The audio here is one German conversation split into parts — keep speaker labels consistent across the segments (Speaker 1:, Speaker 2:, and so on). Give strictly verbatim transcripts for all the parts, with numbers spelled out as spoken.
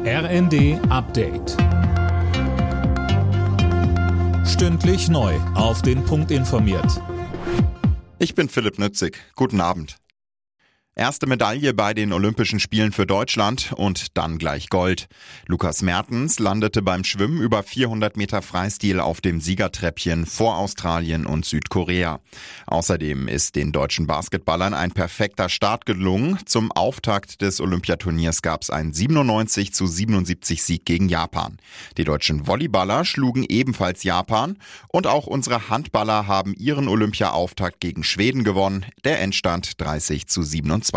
Speaker 1: R N D Update. Stündlich neu auf den Punkt informiert.
Speaker 2: Ich bin Philipp Nützig. Guten Abend. Erste Medaille bei den Olympischen Spielen für Deutschland und dann gleich Gold. Lukas Mertens landete beim Schwimmen über vierhundert Meter Freistil auf dem Siegertreppchen vor Australien und Südkorea. Außerdem ist den deutschen Basketballern ein perfekter Start gelungen. Zum Auftakt des Olympiaturniers gab es einen siebenundneunzig zu siebenundsiebzig Sieg gegen Japan. Die deutschen Volleyballer schlugen ebenfalls Japan und auch unsere Handballer haben ihren Olympia-Auftakt gegen Schweden gewonnen. Der Endstand dreißig zu siebenundzwanzig.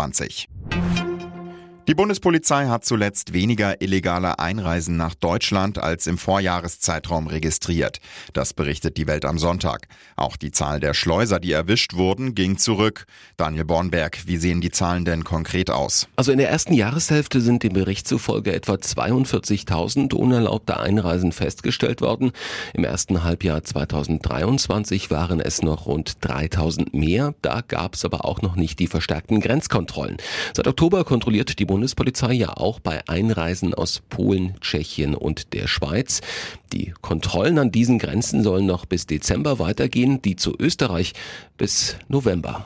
Speaker 2: Die Bundespolizei hat zuletzt weniger illegale Einreisen nach Deutschland als im Vorjahreszeitraum registriert. Das berichtet die Welt am Sonntag. Auch die Zahl der Schleuser, die erwischt wurden, ging zurück. Daniel Bornberg, wie sehen die Zahlen denn konkret aus?
Speaker 3: Also in der ersten Jahreshälfte sind dem Bericht zufolge etwa zweiundvierzigtausend unerlaubte Einreisen festgestellt worden. Im ersten Halbjahr zweitausenddreiundzwanzig waren es noch rund dreitausend mehr. Da gab es aber auch noch nicht die verstärkten Grenzkontrollen. Seit Oktober kontrolliert die Bundespolizei ja auch bei Einreisen aus Polen, Tschechien und der Schweiz. Die Kontrollen an diesen Grenzen sollen noch bis Dezember weitergehen, die zu Österreich bis November.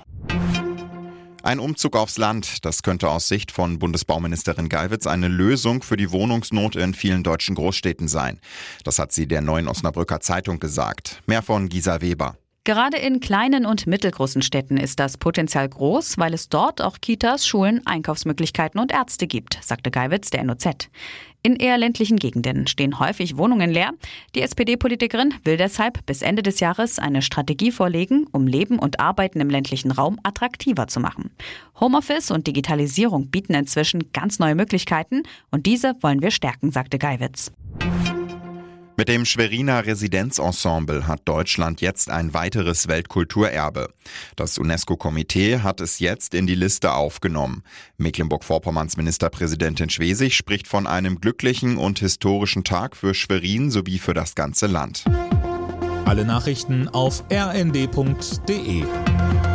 Speaker 2: Ein Umzug aufs Land, das könnte aus Sicht von Bundesbauministerin Geiwitz eine Lösung für die Wohnungsnot in vielen deutschen Großstädten sein. Das hat sie der Neuen Osnabrücker Zeitung gesagt. Mehr von Gisa Weber.
Speaker 4: Gerade in kleinen und mittelgroßen Städten ist das Potenzial groß, weil es dort auch Kitas, Schulen, Einkaufsmöglichkeiten und Ärzte gibt, sagte Geiwitz der N O Z. In eher ländlichen Gegenden stehen häufig Wohnungen leer. Die S P D-Politikerin will deshalb bis Ende des Jahres eine Strategie vorlegen, um Leben und Arbeiten im ländlichen Raum attraktiver zu machen. Homeoffice und Digitalisierung bieten inzwischen ganz neue Möglichkeiten und diese wollen wir stärken, sagte Geiwitz.
Speaker 2: Mit dem Schweriner Residenzensemble hat Deutschland jetzt ein weiteres Weltkulturerbe. Das UNESCO-Komitee hat es jetzt in die Liste aufgenommen. Mecklenburg-Vorpommerns Ministerpräsidentin Schwesig spricht von einem glücklichen und historischen Tag für Schwerin sowie für das ganze Land.
Speaker 1: Alle Nachrichten auf r n d punkt d e.